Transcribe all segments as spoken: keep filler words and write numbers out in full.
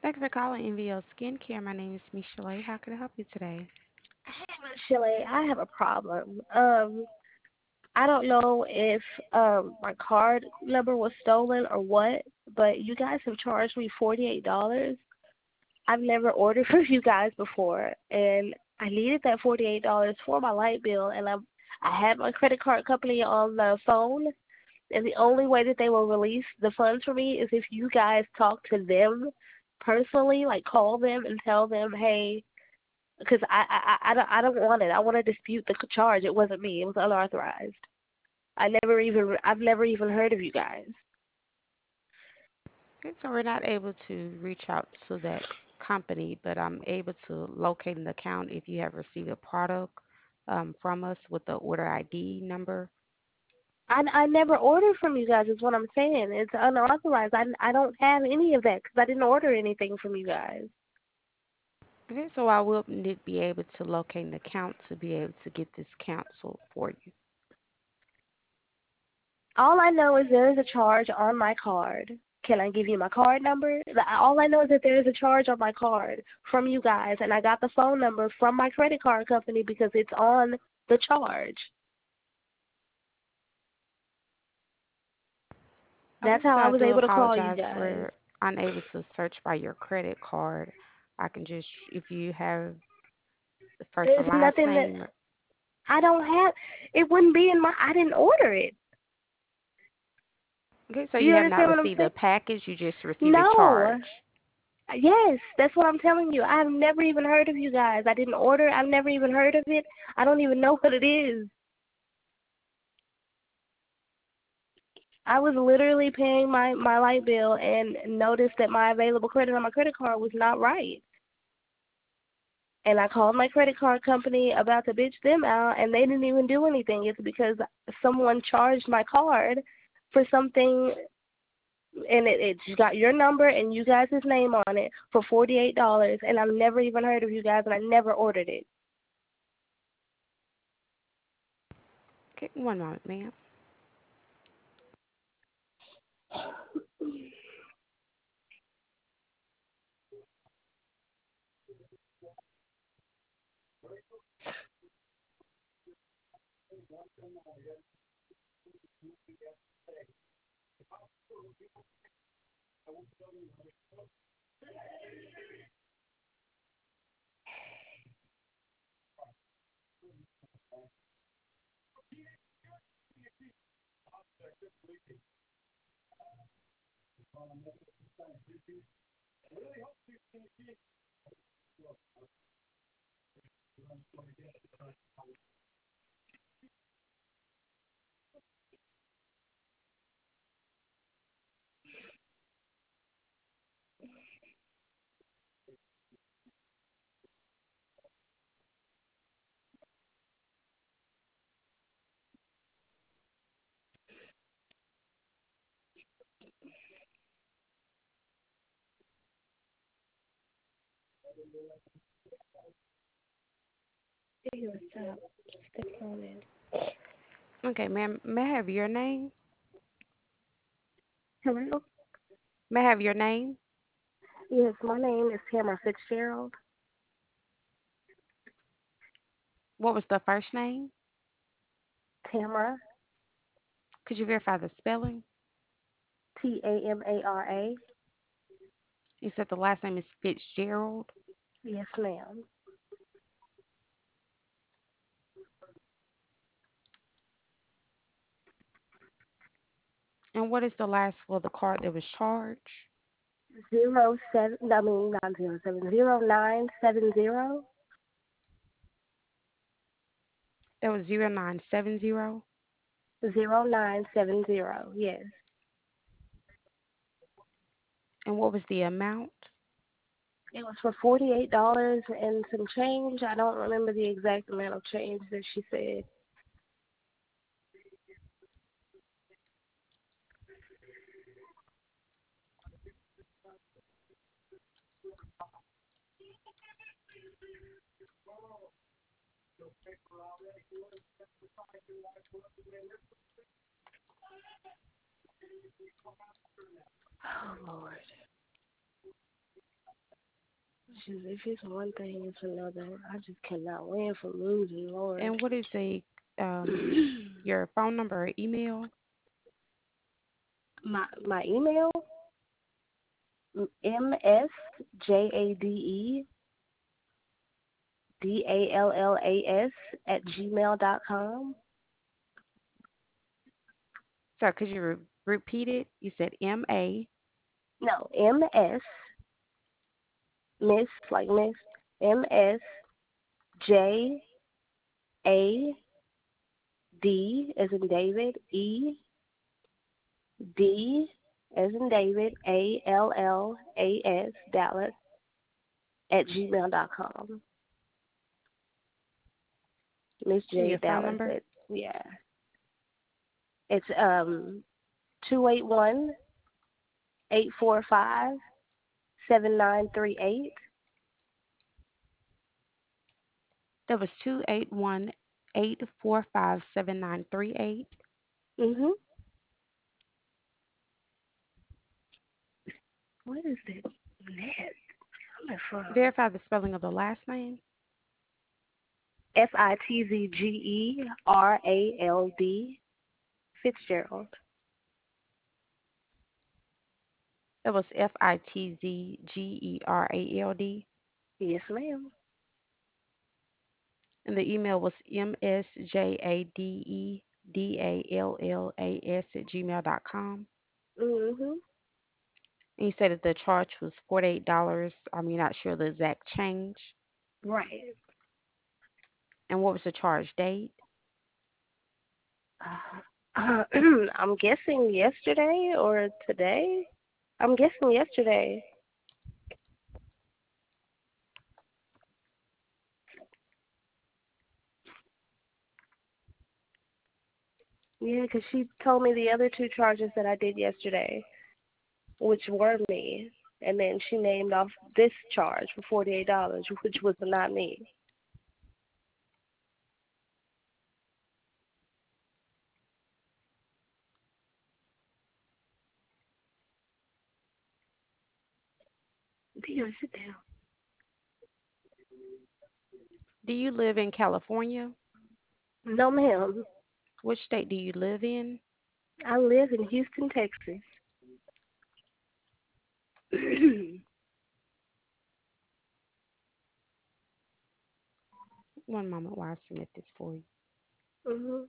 Thank you for calling N V O Skincare. My name is Michelle. How can I help you today? Hey, Miss Shelley, I have a problem. Um, I don't know if um my card number was stolen or what, but you guys have charged me forty-eight dollars. I've never ordered from you guys before, and I needed that forty-eight dollars for my light bill, and I I had my credit card company on the phone, and the only way that they will release the funds for me is if you guys talk to them personally, like call them and tell them, hey, because I, I I don't I don't want it. I want to dispute the charge. It wasn't me. It was unauthorized. I never even I've never even heard of you guys. Okay, so we're not able to reach out to that company, but I'm able to locate an account if you have received a product um, from us with the order I D number. I, I never ordered from you guys. Is what I'm saying. It's unauthorized. I I don't have any of that because I didn't order anything from you guys. Okay, so I will need be able to locate an account to be able to get this canceled for you. All I know is there is a charge on my card. Can I give you my card number? The- All I know is that there is a charge on my card from you guys, and I got the phone number from my credit card company because it's on the charge. Okay, That's how so I I was do able to call you apologize guys. for unable to search by your credit card. I can just, if you have the first and There's last nothing that name. I don't have. It wouldn't be in my. I didn't order it. Okay, so Do you you have not understand what I'm received saying? a package, you just received a No. charge. Yes, that's what I'm telling you. I've never even heard of you guys. I didn't order. I've never even heard of it. I don't even know what it is. I was literally paying my my light bill and noticed that my available credit on my credit card was not right. And I called my credit card company about to bitch them out, and they didn't even do anything. It's because someone charged my card for something, and it, it's got your number and you guys' name on it for forty-eight dollars, and I've never even heard of you guys, and I never ordered it. Okay, one moment, ma'am. Ew, stop. Stepping on it. Okay, ma'am, may I have your name? Hello? May I have your name? Yes, my name is Tamara Fitzgerald. What was the first name? Tamara, Could you verify the spelling? T A M A R A. You said the last name is Fitzgerald. Yes, ma'am. And what is the last for the card that was charged? Zero seven. I mean, not zero seven. Zero nine seven zero. That was zero nine seven zero. Zero nine seven zero. Yes. And what was the amount? It was for forty-eight dollars and some change. I don't remember the exact amount of change that she said. Oh Lord. just if it's one thing, it's another. I just cannot win from losing, Lord. And what is a um your phone number or email? my my email M S J A D E D A L L A S at gmail dot com. Sorry, could you re- repeat it? You said M A. No, M S Miss like Miss M S J A D as in David E D as in David A L L A S Dallas at gmail dot com. Miss And J your phone Dallas number? at yeah. It's um two eight one eight four five seven nine three eight. That was two eight one eight four five seven nine three eight. Mhm. What is this net coming from? Verify the spelling of the last name. F I T Z G E R A L D Fitzgerald. It was F I T Z G E R A L D. Yes, ma'am. And the email was M S J A D E D A L L A S at gmail dot com. Mhm. And you said that the charge was forty-eight dollars. I'm not sure the exact change. Right. And what was the charge date? Uh, I'm guessing yesterday or today. I'm guessing yesterday. Yeah, 'cause she told me the other two charges that I did yesterday, which were me, and then she named off this charge for forty-eight dollars, which was not me. Dion, sit down. Do you live in California? No, ma'am. Which state do you live in? I live in Houston, Texas. One moment while I submit this for you. Mhm.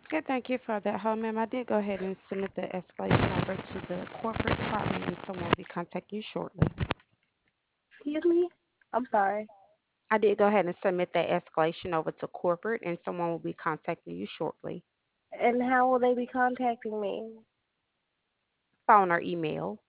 Good, thank you for that. Hold, ma'am, I did go ahead and submit the escalation over to the corporate department, and someone will be contacting you shortly. Excuse me? I'm sorry. I did go ahead and submit that escalation over to corporate, and someone will be contacting you shortly. And how will they be contacting me? Phone or email.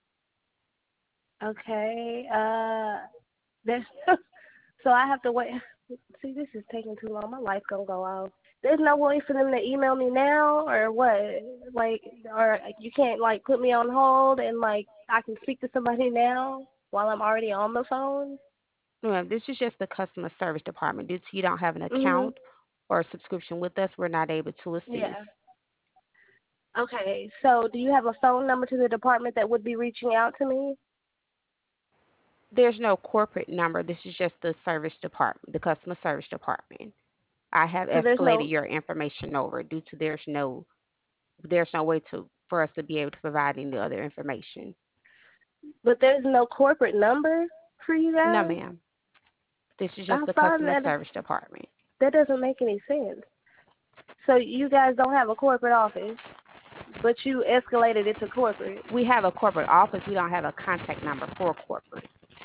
Okay. Uh, there's so I have to wait. See, this is taking too long. My life gonna go off. There's no way for them to email me now, or what? Like, or you can't like put me on hold and like I can speak to somebody now while I'm already on the phone. Well, this is just the customer service department. Due to you don't have an Mhm. account or a subscription with us, we're not able to assist. Yeah. Okay. So, do you have a phone number to the department that would be reaching out to me? There's no corporate number. This is just the service department, the customer service department. I have So there's escalated no, your information over due to there's no there's no way to for us to be able to provide any other information. but there's no corporate number for you No, guys. ma'am. This is just I the find customer that service department. that doesn't make any sense. So you guys don't have a corporate office, but you escalated it to corporate. We have a corporate office. We don't have a contact number for corporate.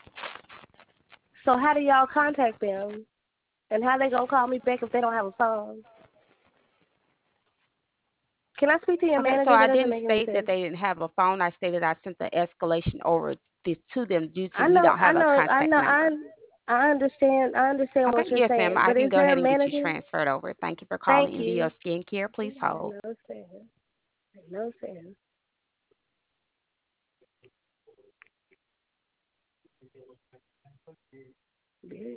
So how do y'all contact them? And how they gonna call me back if they don't have a phone? Can I speak to your Okay, so manager? That I doesn't didn't make any state that sense. they didn't have a phone. I stated I sent the escalation over this to them due to I we know, don't I have a know, I contact know, I number. I understand, I understand Okay, what you're yes, ma'am. saying, I but can is go there ahead a and get you manager? transferred over. Thank you for Thank calling N V O you. Skincare. Please hold. No sense. No sense.